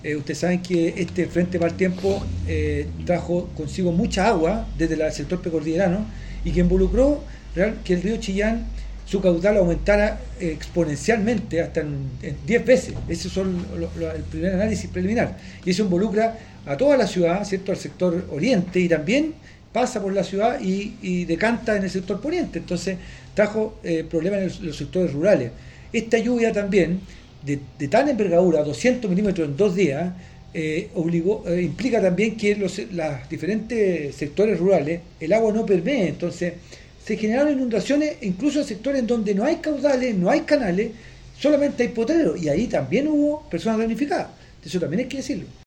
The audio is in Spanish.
Ustedes saben que este Frente Mal Tiempo trajo consigo mucha agua desde el sector precordillerano y que involucró que el río Chillán su caudal aumentara exponencialmente hasta en 10 veces. Ese es el primer análisis preliminar. Y eso involucra a toda la ciudad, ¿cierto? Al sector oriente y también pasa por la ciudad y decanta en el sector poniente. Entonces trajo problemas en los sectores rurales. Esta lluvia también, de tal envergadura, 200 milímetros en 2 días, implica también que los diferentes sectores rurales el agua no permee. Entonces se generaron inundaciones incluso en sectores en donde no hay caudales, no hay canales, solamente hay potreros, y ahí también hubo personas damnificadas. Eso también hay que decirlo.